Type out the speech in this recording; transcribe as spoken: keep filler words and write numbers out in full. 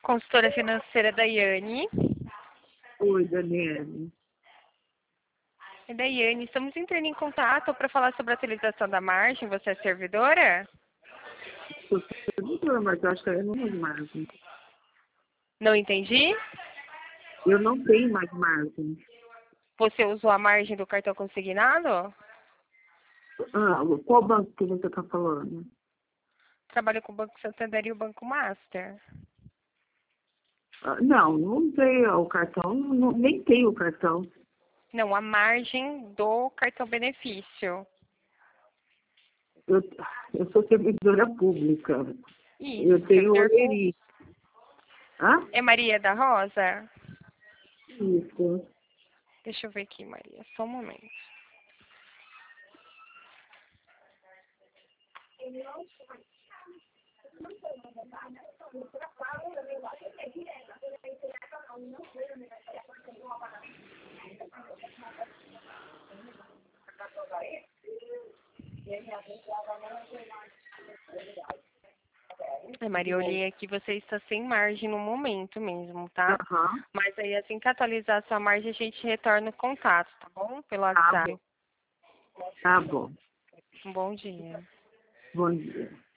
Consultora financeira Daiane. Oi, Daniele. É Daiane, estamos entrando em contato para falar sobre a atualização da margem. Você é servidora? Sou servidora, mas eu acho que eu não tenho margem. Não entendi. Eu não tenho mais margem. Você usou a margem do cartão consignado? Ah, qual banco que você está falando? Trabalho com o Banco Santander e o Banco Master. Ah, não, não usei o cartão, não, nem tenho o cartão. Não, a margem do cartão benefício. Eu, eu sou servidora pública. Isso, Eu tenho servidor público. Oleri. Hã? É Maria da Rosa? Isso. Deixa eu ver aqui, Maria, só um momento. É, Maria, eu olhei aqui, você está sem margem no momento mesmo, tá? Aham. Mas aí, assim que atualizar a sua margem, a gente retorna o contato, tá bom? Pelo Tá WhatsApp. bom. Tá bom. Um bom dia. Bom dia.